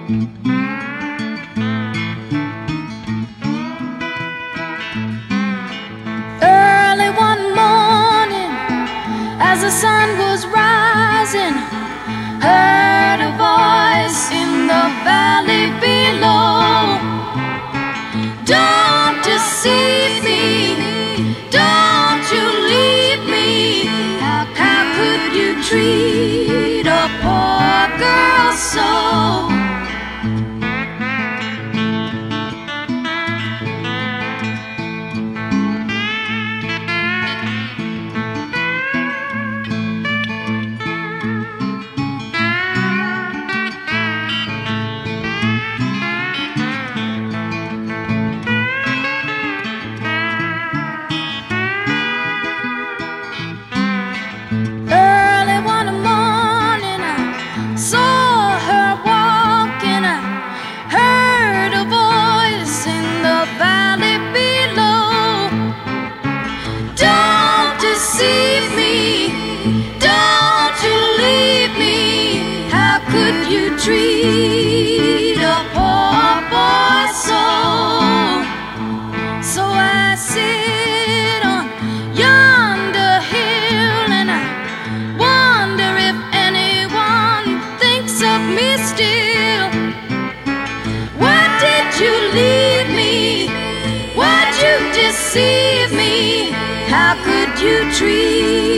Early one morning, as the sun was rising, heard a voice in the valley below. Don't deceive me, don't you leave me. How could you treat a poor girl so? You treat a poor boy so. So I sit on yonder hill and I wonder if anyone thinks of me still. Why did you leave me? Why'd you deceive me? How could you treat